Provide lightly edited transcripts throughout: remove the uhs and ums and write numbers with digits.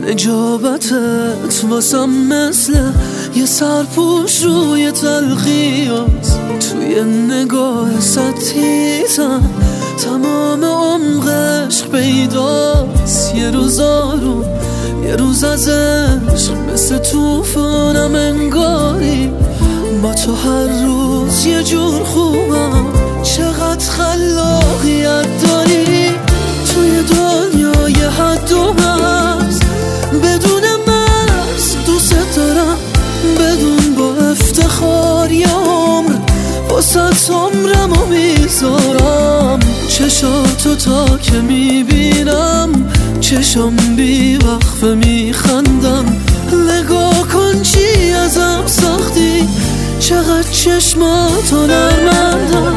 نجابتت واسم مثل یه سرپوش روی تلخیات، توی نگاه ستیزم تمام عمق عشق پیداست. یه روز آروم یه روز از عشق مثل توفانم انگاری، با تو هر روز یه جور خوبم. چقدر خلاقیت داری توی دنیای حد و مرز، بدون مرز دوست دارم، بدون با افتخار یه عمر واسه عمرم و میذارم. چشاتو تا که میبینم چشم بی وقفه میخندم. نگاه کن چی ازم ساختی، چقدر چشماتو نرمندم.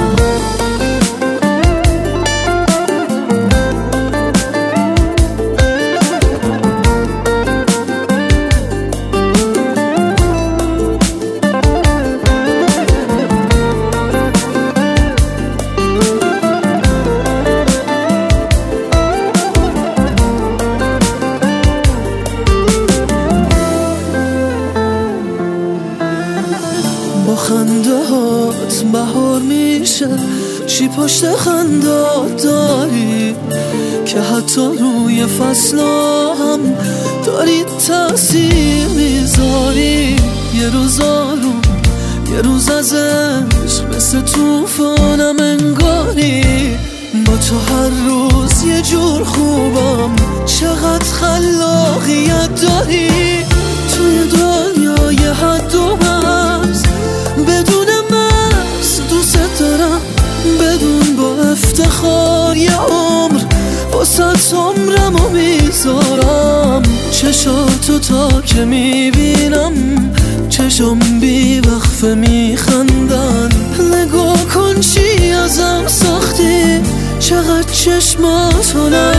با خنده هات بهار میشه، چی پشت خندات داری که حتی روی فصلا هم داری تأثیر میذاری. یه روز آروم یه روز از عشق مثل توفانم انگاری، با تو هر روز یه جور خوبم. چقدر خلاقیت داری توی دنیای حد و مرز، بدون مرز دوست دارم، بدون با افتخار یه عمر واسه عمرم و میذارم. چشاتو تا که میبینم چشم بی وقفه میخندن. نگاه کن چی ازم ساختی، چقدر چشماتو